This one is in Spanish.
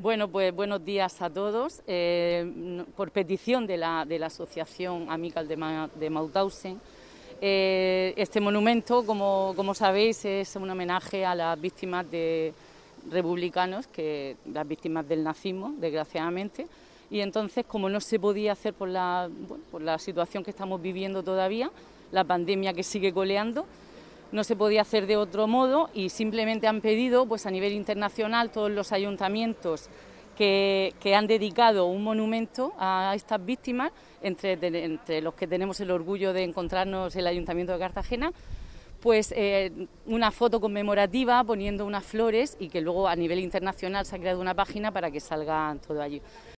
Bueno, pues buenos días a todos. Por petición de la Asociación Amical de Mauthausen, este monumento, como sabéis, es un homenaje a las víctimas de republicanos, las víctimas del nazismo, desgraciadamente. Y entonces, como no se podía hacer por la situación que estamos viviendo todavía, la pandemia que sigue coleando, no se podía hacer de otro modo y simplemente han pedido, pues a nivel internacional, todos los ayuntamientos que han dedicado un monumento a estas víctimas, entre los que tenemos el orgullo de encontrarnos el Ayuntamiento de Cartagena, pues una foto conmemorativa poniendo unas flores y que luego a nivel internacional se ha creado una página para que salgan todo allí.